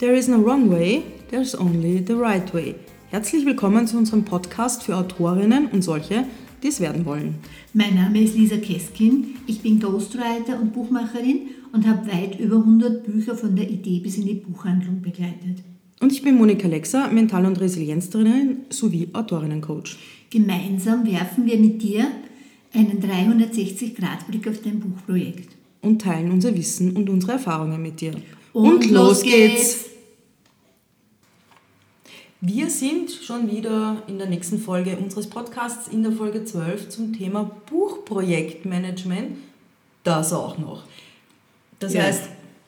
There is no wrong way, there's only the right way. Herzlich willkommen zu unserem Podcast für Autorinnen und solche, die es werden wollen. Mein Name ist Lisa Keskin, ich bin Ghostwriter und Buchmacherin und habe weit über 100 Bücher von der Idee bis in die Buchhandlung begleitet. Und ich bin Monika Lexer, Mental- und Resilienztrainerin sowie Autorinnencoach. Gemeinsam werfen wir mit dir einen 360-Grad-Blick auf dein Buchprojekt. Und teilen unser Wissen und unsere Erfahrungen mit dir. Und los geht's! Wir sind schon wieder in der nächsten Folge unseres Podcasts, in der Folge 12, zum Thema Buchprojektmanagement. Das auch noch. Das heißt,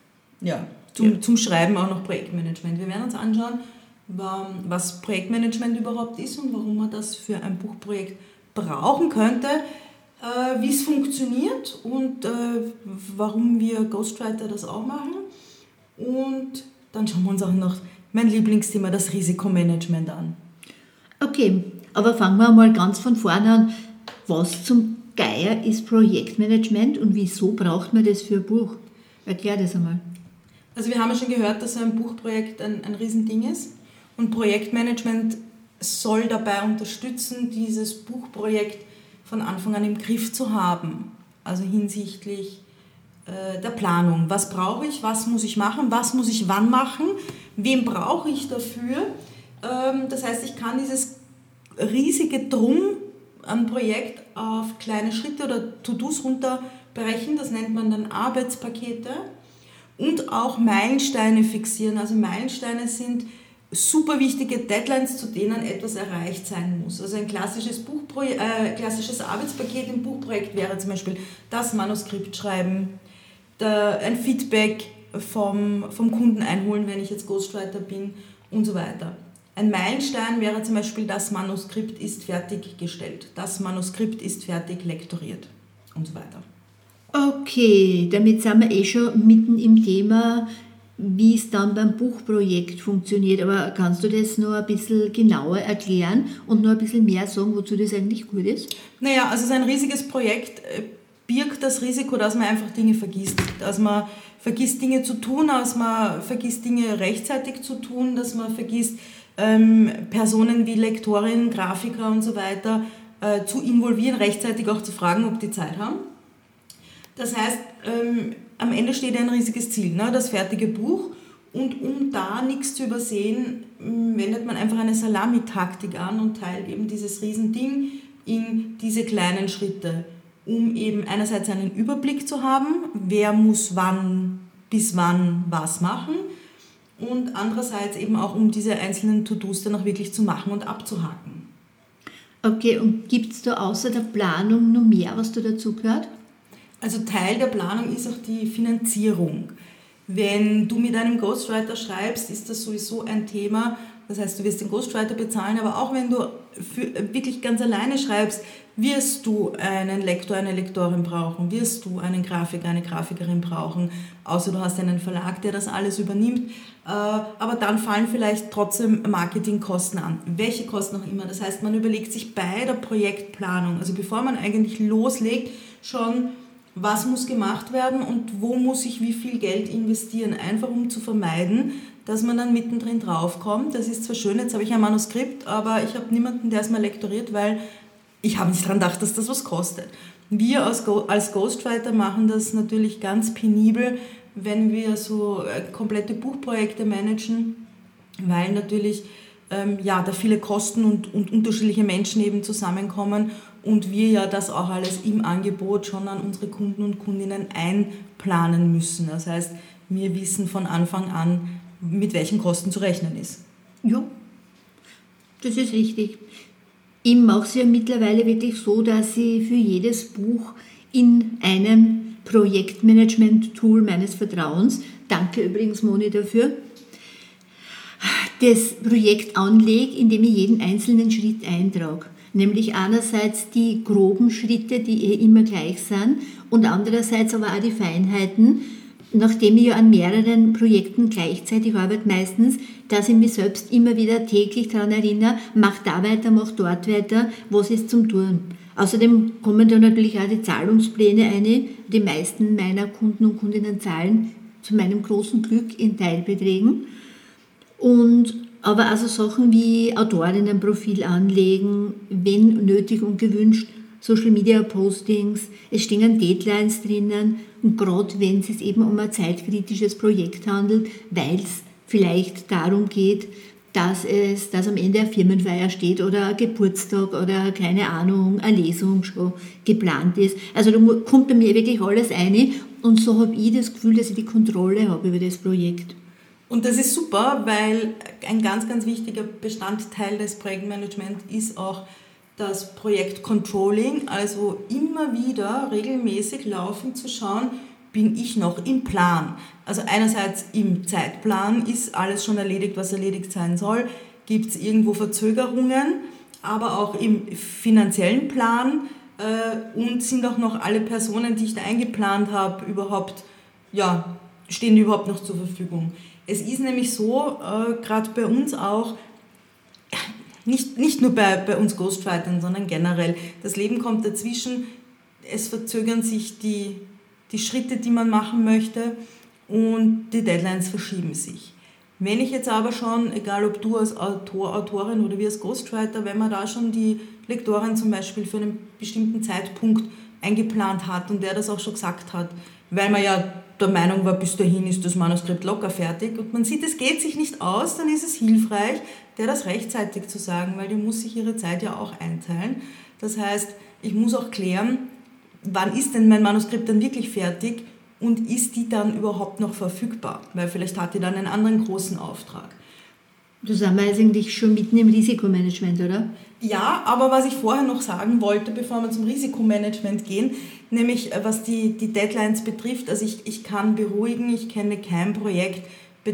zum Schreiben auch noch Projektmanagement. Wir werden uns anschauen, was Projektmanagement überhaupt ist und warum man das für ein Buchprojekt brauchen könnte, wie es funktioniert und warum wir Ghostwriter das auch machen. Und dann schauen wir uns auch noch mein Lieblingsthema, das Risikomanagement, an. Okay, aber fangen wir mal ganz von vorne an. Was zum Geier ist Projektmanagement und wieso braucht man das für ein Buch? Erklär das einmal. Also wir haben ja schon gehört, dass ein Buchprojekt ein Riesending ist und Projektmanagement soll dabei unterstützen, dieses Buchprojekt von Anfang an im Griff zu haben. Also hinsichtlich der Planung. Was brauche ich, was muss ich machen, was muss ich wann machen, wen brauche ich dafür. Das heißt, ich kann dieses riesige Drum am Projekt auf kleine Schritte oder To-Dos runterbrechen, das nennt man dann Arbeitspakete, und auch Meilensteine fixieren. Also Meilensteine sind super wichtige Deadlines, zu denen etwas erreicht sein muss. Also ein klassisches Arbeitspaket im Buchprojekt wäre zum Beispiel das Manuskript schreiben, ein Feedback vom Kunden einholen, wenn ich jetzt Ghostwriter bin und so weiter. Ein Meilenstein wäre zum Beispiel, das Manuskript ist fertiggestellt, das Manuskript ist fertig lektoriert und so weiter. Okay, damit sind wir schon mitten im Thema, wie es dann beim Buchprojekt funktioniert. Aber kannst du das noch ein bisschen genauer erklären und noch ein bisschen mehr sagen, wozu das eigentlich gut ist? Naja, also so ein riesiges Projekt birgt das Risiko, dass man einfach Dinge vergisst. Dass man vergisst, Dinge zu tun, dass man vergisst, Dinge rechtzeitig zu tun, dass man vergisst, Personen wie Lektorinnen, Grafiker und so weiter zu involvieren, rechtzeitig auch zu fragen, ob die Zeit haben. Das heißt, am Ende steht ein riesiges Ziel, ne, das fertige Buch. Und um da nichts zu übersehen, wendet man einfach eine Salamitaktik an und teilt eben dieses Riesending in diese kleinen Schritte, um eben einerseits einen Überblick zu haben, wer muss wann bis wann was machen, und andererseits eben auch, um diese einzelnen To-Dos dann auch wirklich zu machen und abzuhaken. Okay, und gibt es da außer der Planung noch mehr, was da dazu gehört? Also Teil der Planung ist auch die Finanzierung. Wenn du mit einem Ghostwriter schreibst, ist das sowieso ein Thema. Das heißt, du wirst den Ghostwriter bezahlen, aber auch wenn du wirklich ganz alleine schreibst, wirst du einen Lektor, eine Lektorin brauchen, wirst du einen Grafiker, eine Grafikerin brauchen, außer du hast einen Verlag, der das alles übernimmt. Aber dann fallen vielleicht trotzdem Marketingkosten an, welche Kosten auch immer. Das heißt, man überlegt sich bei der Projektplanung, also bevor man eigentlich loslegt, schon, was muss gemacht werden und wo muss ich wie viel Geld investieren, einfach um zu vermeiden, dass man dann mittendrin draufkommt. Das ist zwar schön, jetzt habe ich ein Manuskript, aber ich habe niemanden, der es mal lektoriert, weil ich habe nicht daran gedacht, dass das was kostet. Wir als Ghostwriter machen das natürlich ganz penibel, wenn wir so komplette Buchprojekte managen, weil natürlich da viele Kosten und unterschiedliche Menschen eben zusammenkommen und wir ja das auch alles im Angebot schon an unsere Kunden und Kundinnen einplanen müssen. Das heißt, wir wissen von Anfang an, mit welchen Kosten zu rechnen ist. Ja, das ist richtig. Ich mache es ja mittlerweile wirklich so, dass ich für jedes Buch in einem Projektmanagement-Tool meines Vertrauens, danke übrigens Moni dafür, das Projekt anlege, indem ich jeden einzelnen Schritt eintrage. Nämlich einerseits die groben Schritte, die immer gleich sind, und andererseits aber auch die Feinheiten, nachdem ich ja an mehreren Projekten gleichzeitig arbeite meistens, dass ich mich selbst immer wieder täglich daran erinnere, mach da weiter, mach dort weiter, was ist zum Tun. Außerdem kommen da natürlich auch die Zahlungspläne ein. Die meisten meiner Kunden und Kundinnen zahlen zu meinem großen Glück in Teilbeträgen. Aber also Sachen wie Autorinnenprofil anlegen, wenn nötig und gewünscht, Social Media Postings, es stehen Deadlines drinnen und gerade wenn es sich eben um ein zeitkritisches Projekt handelt, weil es vielleicht darum geht, dass am Ende eine Firmenfeier steht oder ein Geburtstag oder keine Ahnung, eine Lesung schon geplant ist. Also da kommt bei mir wirklich alles rein und so habe ich das Gefühl, dass ich die Kontrolle habe über das Projekt. Und das ist super, weil ein ganz, ganz wichtiger Bestandteil des Projektmanagements ist auch das Projektcontrolling, also immer wieder regelmäßig laufend zu schauen, bin ich noch im Plan. Also einerseits im Zeitplan ist alles schon erledigt, was erledigt sein soll, gibt es irgendwo Verzögerungen, aber auch im finanziellen Plan und sind auch noch alle Personen, die ich da eingeplant habe, stehen die überhaupt noch zur Verfügung. Es ist nämlich so, gerade bei uns auch, nicht nur bei uns Ghostwritern, sondern generell, das Leben kommt dazwischen, es verzögern sich die Schritte, die man machen möchte und die Deadlines verschieben sich. Wenn ich jetzt aber schon, egal ob du als Autor, Autorin oder wir als Ghostwriter, wenn man da schon die Lektorin zum Beispiel für einen bestimmten Zeitpunkt eingeplant hat und der das auch schon gesagt hat, weil man ja der Meinung war, bis dahin ist das Manuskript locker fertig und man sieht, es geht sich nicht aus, dann ist es hilfreich, der das rechtzeitig zu sagen, weil die muss sich ihre Zeit ja auch einteilen. Das heißt, ich muss auch klären, wann ist denn mein Manuskript dann wirklich fertig und ist die dann überhaupt noch verfügbar? Weil vielleicht hat die dann einen anderen großen Auftrag. Da sind wir eigentlich schon mitten im Risikomanagement, oder? Ja, aber was ich vorher noch sagen wollte, bevor wir zum Risikomanagement gehen, nämlich was die Deadlines betrifft, also ich kann beruhigen, ich kenne kein Projekt, bei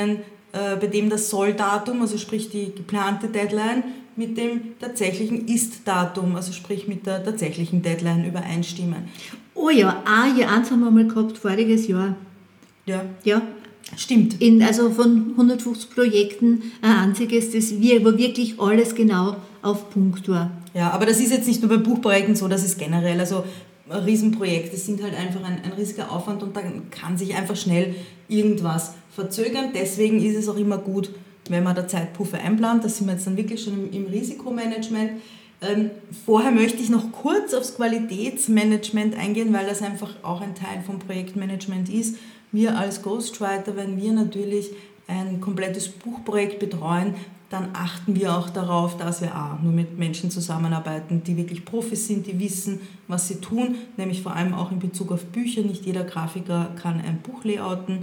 dem das Soll-Datum, also sprich die geplante Deadline, mit dem tatsächlichen Ist-Datum, also sprich mit der tatsächlichen Deadline übereinstimmen. Oh ja, ein Jahr, eins haben wir mal gehabt, voriges Jahr. Ja. Stimmt. Also von 150 Projekten ein einziges, wo wirklich alles genau auf Punkt war. Ja, aber das ist jetzt nicht nur bei Buchprojekten so, das ist generell, also Riesenprojekte sind halt einfach ein riesiger Aufwand und dann kann sich einfach schnell irgendwas verzögern. Deswegen ist es auch immer gut, wenn man da Zeitpuffer einplant. Da sind wir jetzt dann wirklich schon im Risikomanagement. Vorher möchte ich noch kurz aufs Qualitätsmanagement eingehen, weil das einfach auch ein Teil vom Projektmanagement ist. Wir als Ghostwriter, wenn wir natürlich ein komplettes Buchprojekt betreuen, dann achten wir auch darauf, dass wir nur mit Menschen zusammenarbeiten, die wirklich Profis sind, die wissen, was sie tun, nämlich vor allem auch in Bezug auf Bücher. Nicht jeder Grafiker kann ein Buch layouten,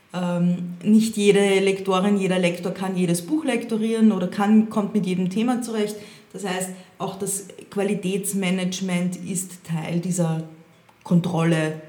nicht jede Lektorin, jeder Lektor kann jedes Buch lektorieren oder kommt mit jedem Thema zurecht. Das heißt, auch das Qualitätsmanagement ist Teil dieser Kontrolle,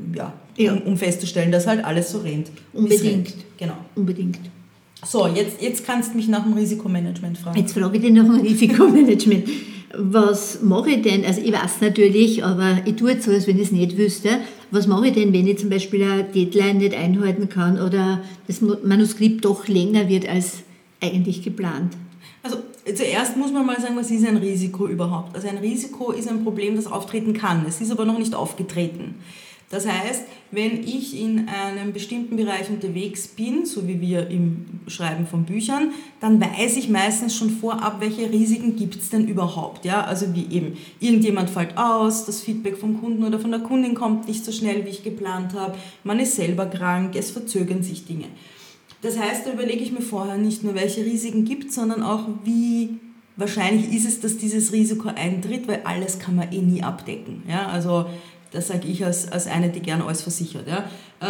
um festzustellen, dass halt alles so rennt. Unbedingt. Genau. Unbedingt. So, jetzt kannst du mich nach dem Risikomanagement fragen. Jetzt frage ich dich nach dem Risikomanagement. Was mache ich denn? Also ich weiß natürlich, aber ich tue jetzt so, als wenn ich es nicht wüsste. Was mache ich denn, wenn ich zum Beispiel eine Deadline nicht einhalten kann oder das Manuskript doch länger wird als eigentlich geplant? Also zuerst muss man mal sagen, was ist ein Risiko überhaupt? Also ein Risiko ist ein Problem, das auftreten kann. Es ist aber noch nicht aufgetreten. Das heißt, wenn ich in einem bestimmten Bereich unterwegs bin, so wie wir im Schreiben von Büchern, dann weiß ich meistens schon vorab, welche Risiken gibt es denn überhaupt. Ja? Also wie eben, irgendjemand fällt aus, das Feedback vom Kunden oder von der Kundin kommt nicht so schnell, wie ich geplant habe, man ist selber krank, es verzögern sich Dinge. Das heißt, da überlege ich mir vorher nicht nur, welche Risiken gibt es, sondern auch, wie wahrscheinlich ist es, dass dieses Risiko eintritt, weil alles kann man nie abdecken. Ja? Also das sage ich als eine, die gern alles versichert. Ja.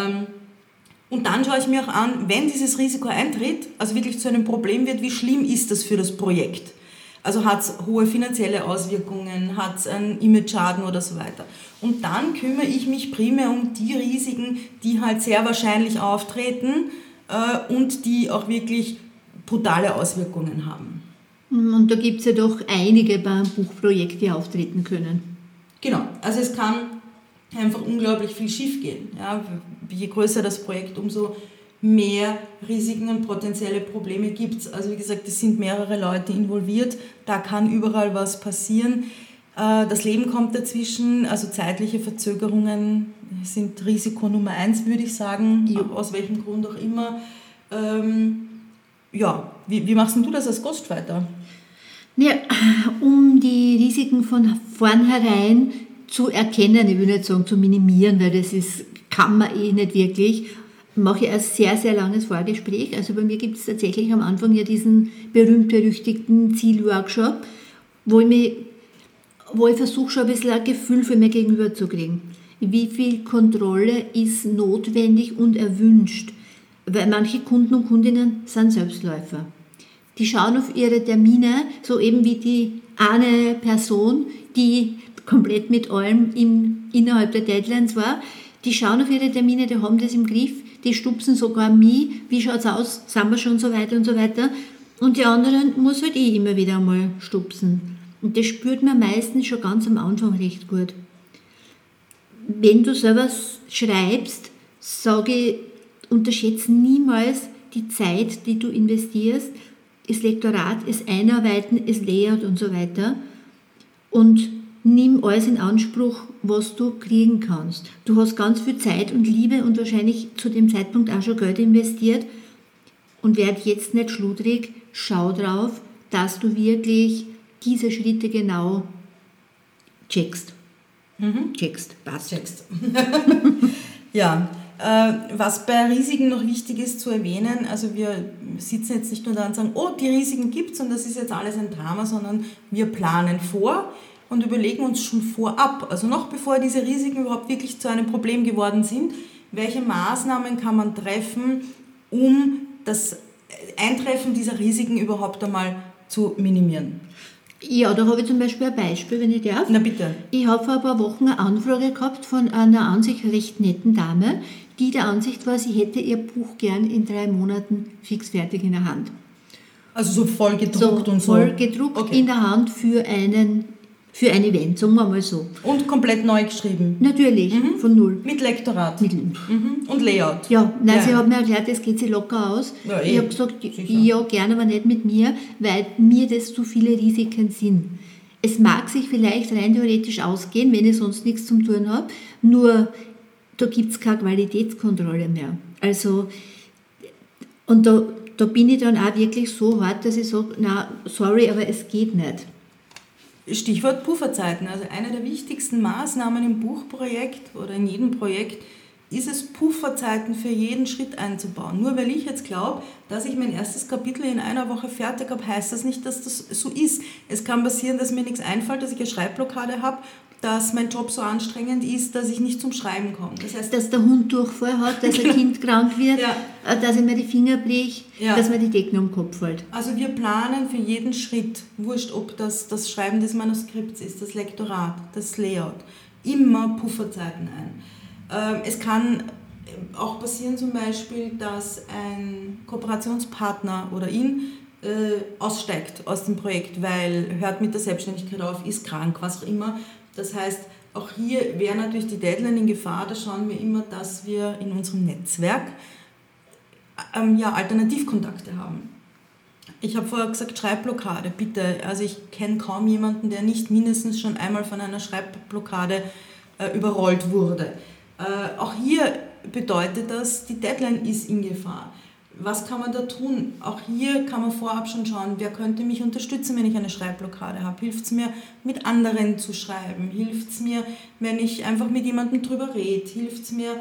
Und dann schaue ich mir auch an, wenn dieses Risiko eintritt, also wirklich zu einem Problem wird, wie schlimm ist das für das Projekt? Also hat es hohe finanzielle Auswirkungen, hat es einen Image-Schaden oder so weiter. Und dann kümmere ich mich primär um die Risiken, die halt sehr wahrscheinlich auftreten und die auch wirklich brutale Auswirkungen haben. Und da gibt es ja doch einige beim Buchprojekt, die auftreten können. Genau, also es kann einfach unglaublich viel schief gehen. Ja, je größer das Projekt, umso mehr Risiken und potenzielle Probleme gibt es. Also wie gesagt, es sind mehrere Leute involviert, da kann überall was passieren. Das Leben kommt dazwischen, also zeitliche Verzögerungen sind Risiko Nummer 1, würde ich sagen, aus welchem Grund auch immer. ja, wie machst denn du das als Ghostwriter? Ja, um die Risiken von vornherein zu erkennen, ich will nicht sagen zu minimieren, weil kann man nicht wirklich, mache ich ein sehr, sehr langes Vorgespräch. Also bei mir gibt es tatsächlich am Anfang ja diesen berühmt-berüchtigten Zielworkshop, wo ich versuche, schon ein bisschen ein Gefühl für mein Gegenüber zu kriegen. Wie viel Kontrolle ist notwendig und erwünscht? Weil manche Kunden und Kundinnen sind Selbstläufer. Die schauen auf ihre Termine, so eben wie die eine Person, die komplett mit allem innerhalb der Deadlines war. Die schauen auf ihre Termine, die haben das im Griff, die stupsen sogar mich, wie schaut's aus, sind wir schon so weit und so weiter. Und die anderen muss halt immer wieder einmal stupsen. Und das spürt man meistens schon ganz am Anfang recht gut. Wenn du selber schreibst, sage ich, unterschätze niemals die Zeit, die du investierst, das Lektorat, das Einarbeiten, das Layout und so weiter. Und nimm alles in Anspruch, was du kriegen kannst. Du hast ganz viel Zeit und Liebe und wahrscheinlich zu dem Zeitpunkt auch schon Geld investiert und werd jetzt nicht schludrig. Schau drauf, dass du wirklich diese Schritte genau checkst. Passt. Ja, was bei Risiken noch wichtig ist zu erwähnen, also wir sitzen jetzt nicht nur da und sagen, oh, die Risiken gibt's und das ist jetzt alles ein Drama, sondern wir planen vor und überlegen uns schon vorab, also noch bevor diese Risiken überhaupt wirklich zu einem Problem geworden sind, welche Maßnahmen kann man treffen, um das Eintreffen dieser Risiken überhaupt einmal zu minimieren. Ja, da habe ich zum Beispiel ein Beispiel, wenn ich darf. Na bitte. Ich habe vor ein paar Wochen eine Anfrage gehabt von einer an sich recht netten Dame, die der Ansicht war, sie hätte ihr Buch gern in 3 Monaten fix fertig in der Hand. Also so voll gedruckt und so? Voll gedruckt, okay. In der Hand für ein Event, sagen wir mal so. Und komplett neu geschrieben? Natürlich, von null. Mit Lektorat? Und Layout? Ja, nein, ja. Sie hat mir erklärt, das geht sie locker aus. Ja, ich habe gesagt, sicher. Ja, gerne, aber nicht mit mir, weil mir das zu viele Risiken sind. Es mag sich vielleicht rein theoretisch ausgehen, wenn ich sonst nichts zum Tun habe, nur da gibt es keine Qualitätskontrolle mehr. Also, und da bin ich dann auch wirklich so hart, dass ich sage, na, sorry, aber es geht nicht. Stichwort Pufferzeiten. Also eine der wichtigsten Maßnahmen im Buchprojekt oder in jedem Projekt ist es, Pufferzeiten für jeden Schritt einzubauen. Nur weil ich jetzt glaube, dass ich mein erstes Kapitel in einer Woche fertig habe, heißt das nicht, dass das so ist. Es kann passieren, dass mir nichts einfällt, dass ich eine Schreibblockade habe, dass mein Job so anstrengend ist, dass ich nicht zum Schreiben komme. Das heißt, dass der Hund Durchfall hat, dass ein Kind krank wird, dass ich mir die Finger breche, dass mir die Decken um den Kopf fällt. Also wir planen für jeden Schritt, wurscht ob das Schreiben des Manuskripts ist, das Lektorat, das Layout, immer Pufferzeiten ein. Es kann auch passieren zum Beispiel, dass ein Kooperationspartner oder aussteigt aus dem Projekt, weil hört mit der Selbstständigkeit auf, ist krank, was auch immer. Das heißt, auch hier wäre natürlich die Deadline in Gefahr, da schauen wir immer, dass wir in unserem Netzwerk Alternativkontakte haben. Ich habe vorher gesagt, Schreibblockade, bitte. Also ich kenne kaum jemanden, der nicht mindestens schon einmal von einer Schreibblockade überrollt wurde. Auch hier bedeutet das, die Deadline ist in Gefahr. Was kann man da tun? Auch hier kann man vorab schon schauen, wer könnte mich unterstützen, wenn ich eine Schreibblockade habe. Hilft es mir, mit anderen zu schreiben? Hilft es mir, wenn ich einfach mit jemandem drüber rede? Hilft es mir,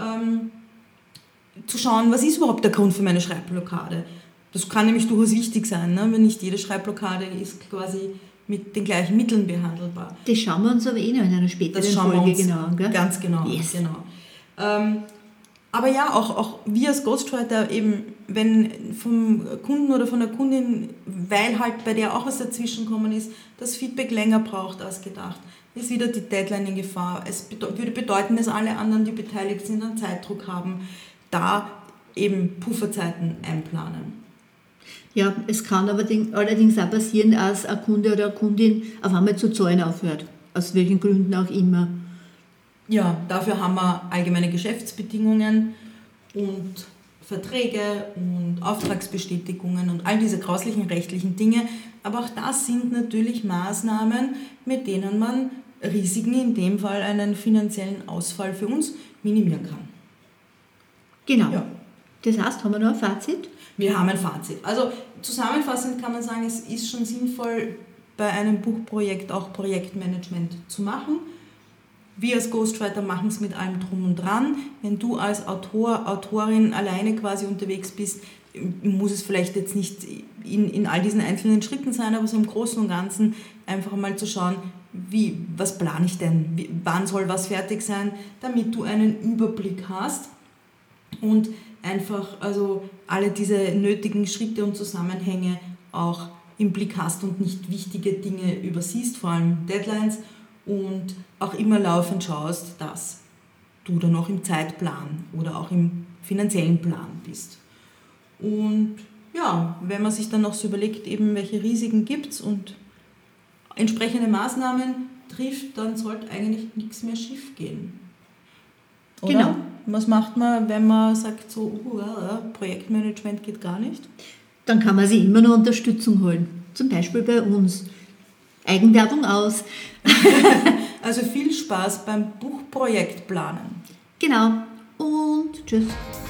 zu schauen, was ist überhaupt der Grund für meine Schreibblockade? Das kann nämlich durchaus wichtig sein, ne? Wenn nicht jede Schreibblockade ist quasi mit den gleichen Mitteln behandelbar. Das schauen wir uns aber noch in einer späteren Folge genau an, gell? Ganz genau, yes. Genau. Aber ja, auch wir als Ghostwriter eben, wenn vom Kunden oder von der Kundin, weil halt bei der auch was dazwischen gekommen ist, das Feedback länger braucht als gedacht, ist wieder die Deadline in Gefahr. Es würde bedeuten, dass alle anderen, die beteiligt sind, einen Zeitdruck haben, da eben Pufferzeiten einplanen. Ja, es kann allerdings auch passieren, dass ein Kunde oder eine Kundin auf einmal zu zahlen aufhört, aus welchen Gründen auch immer. Ja, dafür haben wir allgemeine Geschäftsbedingungen und Verträge und Auftragsbestätigungen und all diese grauslichen rechtlichen Dinge. Aber auch das sind natürlich Maßnahmen, mit denen man Risiken, in dem Fall einen finanziellen Ausfall für uns, minimieren kann. Genau. Ja. Das heißt, haben wir noch ein Fazit? Wir haben ein Fazit. Also zusammenfassend kann man sagen, es ist schon sinnvoll, bei einem Buchprojekt auch Projektmanagement zu machen. Wir als Ghostwriter machen es mit allem drum und dran. Wenn du als Autor, Autorin alleine quasi unterwegs bist, muss es vielleicht jetzt nicht in all diesen einzelnen Schritten sein, aber so im Großen und Ganzen einfach mal zu schauen, was plane ich denn, wann soll was fertig sein, damit du einen Überblick hast und einfach also alle diese nötigen Schritte und Zusammenhänge auch im Blick hast und nicht wichtige Dinge übersiehst, vor allem Deadlines, und auch immer laufend schaust, dass du dann auch im Zeitplan oder auch im finanziellen Plan bist. Und ja, wenn man sich dann noch so überlegt, eben welche Risiken gibt es und entsprechende Maßnahmen trifft, dann sollte eigentlich nichts mehr schief gehen. Oder? Genau. Was macht man, wenn man sagt, so Projektmanagement geht gar nicht? Dann kann man sich immer noch Unterstützung holen. Zum Beispiel bei uns. Eigenwerbung aus. Also viel Spaß beim Buchprojektplanen. Genau. Und tschüss.